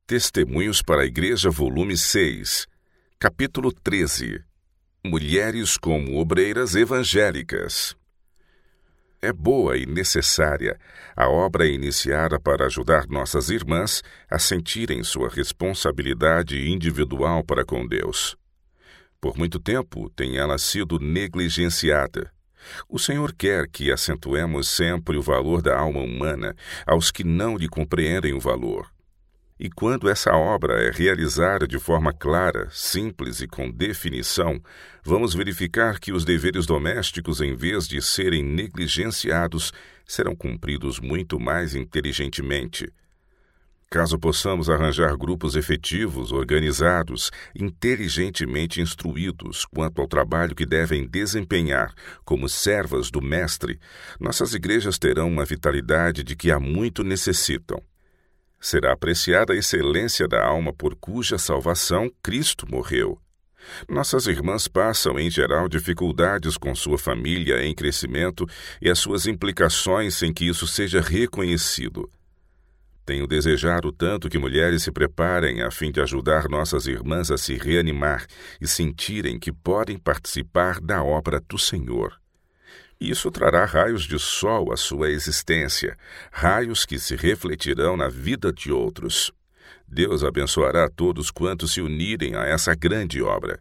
Testemunhos para a Igreja, volume 6, capítulo 13. Mulheres como obreiras evangélicas. É boa e necessária a obra iniciada para ajudar nossas irmãs a sentirem sua responsabilidade individual para com Deus. Por muito tempo tem ela sido negligenciada. O Senhor quer que acentuemos sempre o valor da alma humana aos que não lhe compreendem o valor. E quando essa obra é realizada de forma clara, simples e com definição, vamos verificar que os deveres domésticos, em vez de serem negligenciados, serão cumpridos muito mais inteligentemente. Caso possamos arranjar grupos efetivos, organizados, inteligentemente instruídos quanto ao trabalho que devem desempenhar como servas do Mestre, nossas igrejas terão uma vitalidade de que há muito necessitam. Será apreciada a excelência da alma por cuja salvação Cristo morreu. Nossas irmãs passam, em geral, dificuldades com sua família em crescimento e as suas implicações sem que isso seja reconhecido. Tenho desejado tanto que mulheres se preparem a fim de ajudar nossas irmãs a se reanimar e sentirem que podem participar da obra do Senhor. Isso trará raios de sol à sua existência, raios que se refletirão na vida de outros. Deus abençoará a todos quantos se unirem a essa grande obra.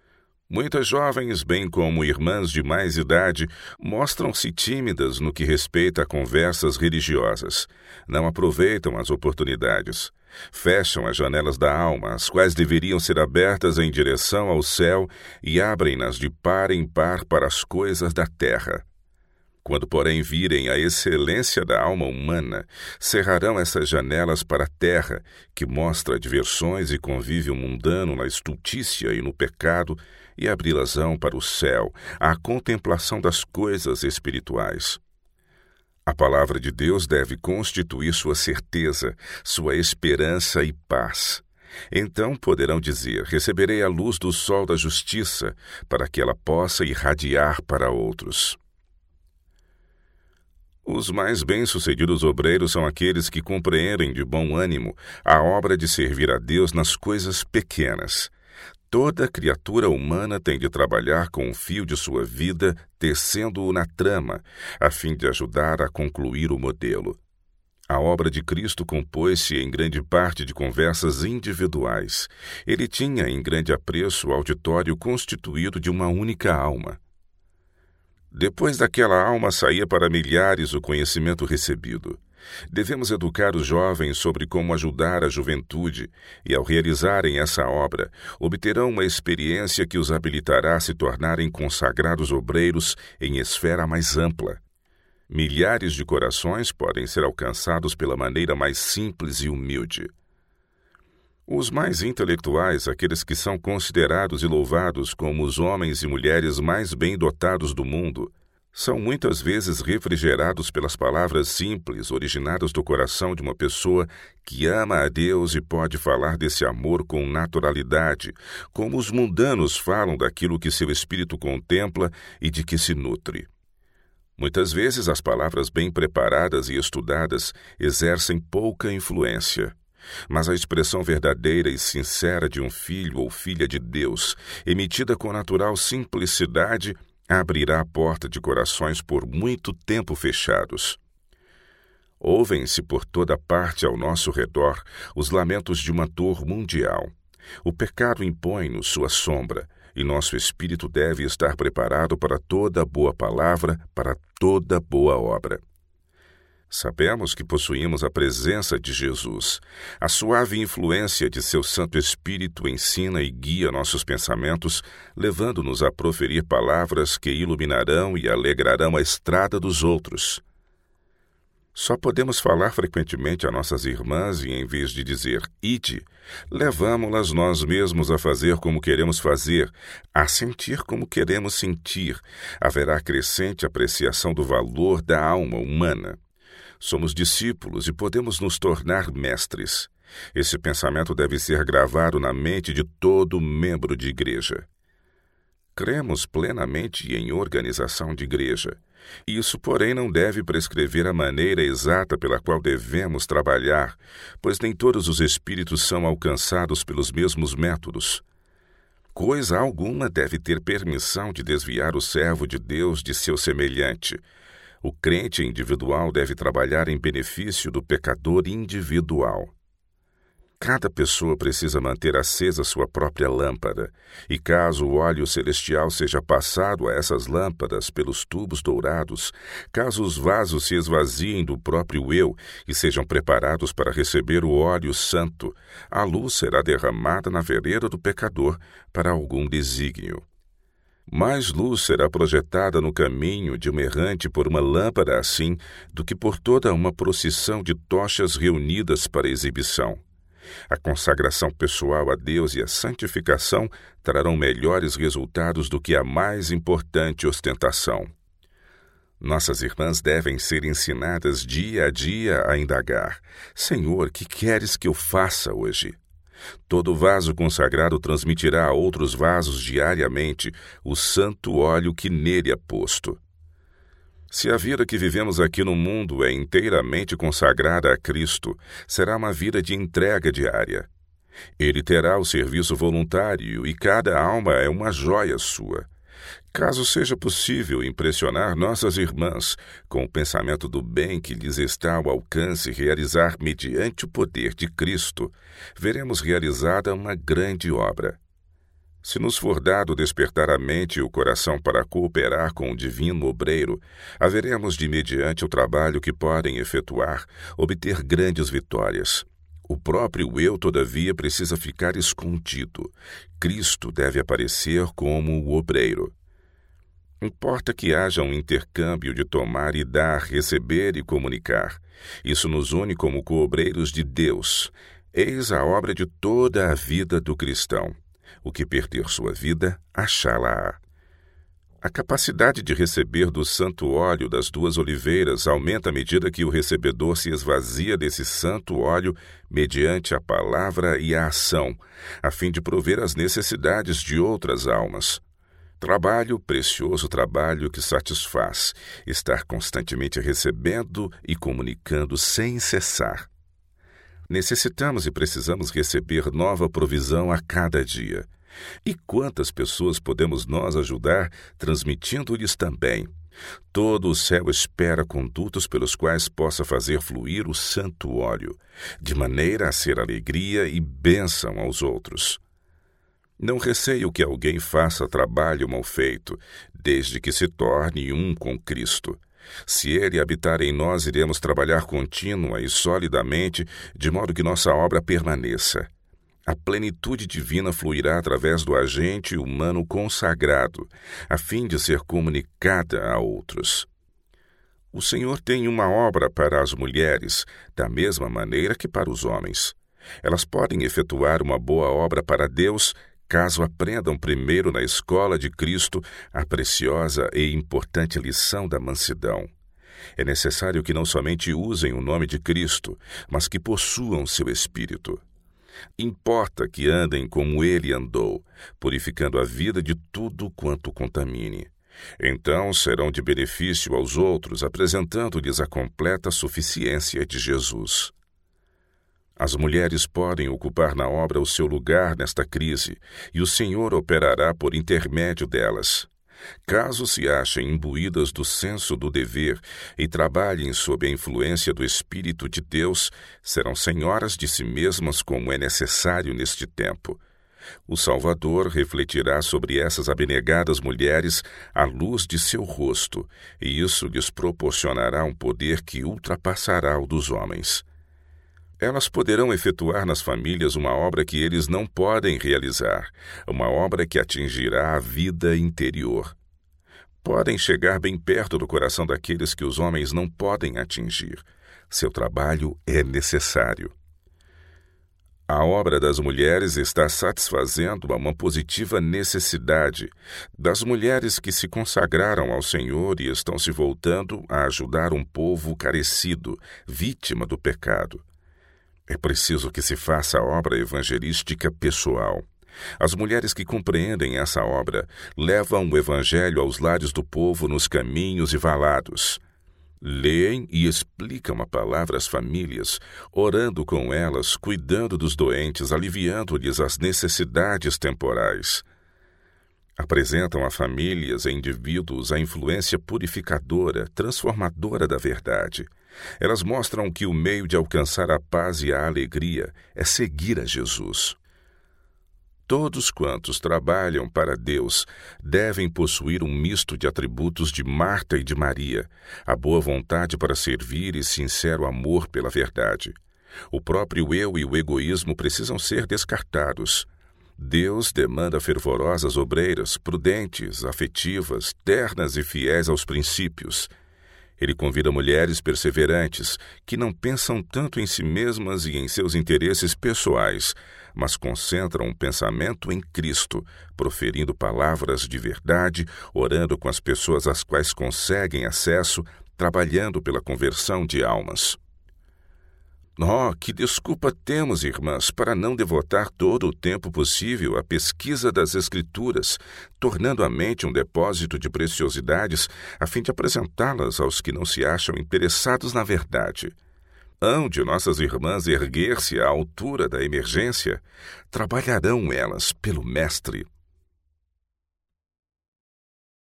Muitas jovens, bem como irmãs de mais idade, mostram-se tímidas no que respeita a conversas religiosas. Não aproveitam as oportunidades. Fecham as janelas da alma, as quais deveriam ser abertas em direção ao céu, e abrem-nas de par em par para as coisas da terra. Quando, porém, virem a excelência da alma humana, cerrarão essas janelas para a terra, que mostra diversões e convívio mundano na estultícia e no pecado, e abri-las-ão para o céu, à contemplação das coisas espirituais. A palavra de Deus deve constituir sua certeza, sua esperança e paz. Então poderão dizer: receberei a luz do sol da justiça, para que ela possa irradiar para outros. Os mais bem-sucedidos obreiros são aqueles que compreendem de bom ânimo a obra de servir a Deus nas coisas pequenas. Toda criatura humana tem de trabalhar com o fio de sua vida, tecendo-o na trama, a fim de ajudar a concluir o modelo. A obra de Cristo compôs-se em grande parte de conversas individuais. Ele tinha em grande apreço o auditório constituído de uma única alma. Depois daquela alma saía para milhares o conhecimento recebido. Devemos educar os jovens sobre como ajudar a juventude, e ao realizarem essa obra, obterão uma experiência que os habilitará a se tornarem consagrados obreiros em esfera mais ampla. Milhares de corações podem ser alcançados pela maneira mais simples e humilde. Os mais intelectuais, aqueles que são considerados e louvados como os homens e mulheres mais bem dotados do mundo, são muitas vezes refrigerados pelas palavras simples originadas do coração de uma pessoa que ama a Deus e pode falar desse amor com naturalidade, como os mundanos falam daquilo que seu espírito contempla e de que se nutre. Muitas vezes as palavras bem preparadas e estudadas exercem pouca influência. Mas a expressão verdadeira e sincera de um filho ou filha de Deus, emitida com natural simplicidade, abrirá a porta de corações por muito tempo fechados. Ouvem-se por toda parte ao nosso redor os lamentos de uma dor mundial. O pecado impõe-nos sua sombra, e nosso espírito deve estar preparado para toda boa palavra, para toda boa obra. Sabemos que possuímos a presença de Jesus. A suave influência de seu Santo Espírito ensina e guia nossos pensamentos, levando-nos a proferir palavras que iluminarão e alegrarão a estrada dos outros. Só podemos falar frequentemente a nossas irmãs e, em vez de dizer ide, levamo-las nós mesmos a fazer como queremos fazer, a sentir como queremos sentir. Haverá crescente apreciação do valor da alma humana. Somos discípulos e podemos nos tornar mestres. Esse pensamento deve ser gravado na mente de todo membro de igreja. Cremos plenamente em organização de igreja. Isso, porém, não deve prescrever a maneira exata pela qual devemos trabalhar, pois nem todos os espíritos são alcançados pelos mesmos métodos. Coisa alguma deve ter permissão de desviar o servo de Deus de seu semelhante. O crente individual deve trabalhar em benefício do pecador individual. Cada pessoa precisa manter acesa sua própria lâmpada, e caso o óleo celestial seja passado a essas lâmpadas pelos tubos dourados, caso os vasos se esvaziem do próprio eu e sejam preparados para receber o óleo santo, a luz será derramada na vereda do pecador para algum desígnio. Mais luz será projetada no caminho de um errante por uma lâmpada assim do que por toda uma procissão de tochas reunidas para exibição. A consagração pessoal a Deus e a santificação trarão melhores resultados do que a mais importante ostentação. Nossas irmãs devem ser ensinadas dia a dia a indagar: Senhor, que queres que eu faça hoje? Todo vaso consagrado transmitirá a outros vasos diariamente o santo óleo que nele é posto. Se a vida que vivemos aqui no mundo é inteiramente consagrada a Cristo, será uma vida de entrega diária. Ele terá o serviço voluntário e cada alma é uma joia sua. Caso seja possível impressionar nossas irmãs com o pensamento do bem que lhes está ao alcance realizar mediante o poder de Cristo, veremos realizada uma grande obra. Se nos for dado despertar a mente e o coração para cooperar com o divino obreiro, haveremos de, mediante o trabalho que podem efetuar, obter grandes vitórias. O próprio eu, todavia, precisa ficar escondido. Cristo deve aparecer como o obreiro. Importa que haja um intercâmbio de tomar e dar, receber e comunicar. Isso nos une como co-obreiros de Deus. Eis a obra de toda a vida do cristão. O que perder sua vida, achá-la-á. A capacidade de receber do santo óleo das duas oliveiras aumenta à medida que o recebedor se esvazia desse santo óleo mediante a palavra e a ação, a fim de prover as necessidades de outras almas. Trabalho, precioso trabalho que satisfaz, estar constantemente recebendo e comunicando sem cessar. Necessitamos e precisamos receber nova provisão a cada dia. E quantas pessoas podemos nós ajudar, transmitindo-lhes também? Todo o céu espera condutos pelos quais possa fazer fluir o santo óleo, de maneira a ser alegria e bênção aos outros. Não receio que alguém faça trabalho mal feito, desde que se torne um com Cristo. Se Ele habitar em nós, iremos trabalhar contínua e solidamente, de modo que nossa obra permaneça. A plenitude divina fluirá através do agente humano consagrado, a fim de ser comunicada a outros. O Senhor tem uma obra para as mulheres, da mesma maneira que para os homens. Elas podem efetuar uma boa obra para Deus, caso aprendam primeiro na escola de Cristo a preciosa e importante lição da mansidão. É necessário que não somente usem o nome de Cristo, mas que possuam seu espírito. Importa que andem como ele andou, purificando a vida de tudo quanto contamine. Então serão de benefício aos outros, apresentando-lhes a completa suficiência de Jesus. As mulheres podem ocupar na obra o seu lugar nesta crise, e o Senhor operará por intermédio delas. Caso se achem imbuídas do senso do dever e trabalhem sob a influência do Espírito de Deus, serão senhoras de si mesmas como é necessário neste tempo. O Salvador refletirá sobre essas abnegadas mulheres a luz de seu rosto, e isso lhes proporcionará um poder que ultrapassará o dos homens. Elas poderão efetuar nas famílias uma obra que eles não podem realizar, uma obra que atingirá a vida interior. Podem chegar bem perto do coração daqueles que os homens não podem atingir. Seu trabalho é necessário. A obra das mulheres está satisfazendo a uma positiva necessidade das mulheres que se consagraram ao Senhor e estão se voltando a ajudar um povo carecido, vítima do pecado. É preciso que se faça a obra evangelística pessoal. As mulheres que compreendem essa obra levam o Evangelho aos lares do povo nos caminhos e valados. Leem e explicam a palavra às famílias, orando com elas, cuidando dos doentes, aliviando-lhes as necessidades temporais. Apresentam a famílias e indivíduos a influência purificadora, transformadora da verdade. Elas mostram que o meio de alcançar a paz e a alegria é seguir a Jesus. Todos quantos trabalham para Deus devem possuir um misto de atributos de Marta e de Maria, a boa vontade para servir e sincero amor pela verdade. O próprio eu e o egoísmo precisam ser descartados. Deus demanda fervorosas obreiras, prudentes, afetivas, ternas e fiéis aos princípios. Ele convida mulheres perseverantes, que não pensam tanto em si mesmas e em seus interesses pessoais, mas concentram o pensamento em Cristo, proferindo palavras de verdade, orando com as pessoas às quais conseguem acesso, trabalhando pela conversão de almas. Oh, que desculpa temos, irmãs, para não devotar todo o tempo possível à pesquisa das Escrituras, tornando a mente um depósito de preciosidades, a fim de apresentá-las aos que não se acham interessados na verdade. Hão de nossas irmãs erguer-se à altura da emergência? Trabalharão elas pelo Mestre.